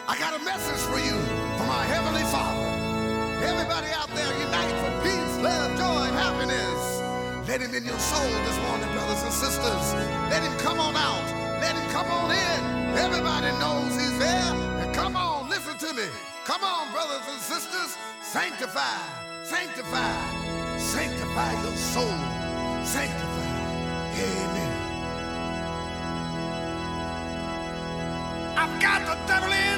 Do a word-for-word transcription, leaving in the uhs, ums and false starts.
I got a message for you from our Heavenly Father. Everybody out there, unite for peace, love, joy, and happiness. Let him in your soul this morning, brothers and sisters. Let him come on out. Let him come on in. Everybody knows he's there. And come on, listen to me. Come on, brothers and sisters. Sanctify, sanctify, sanctify your soul. Sanctify. Amen. I've got the devil in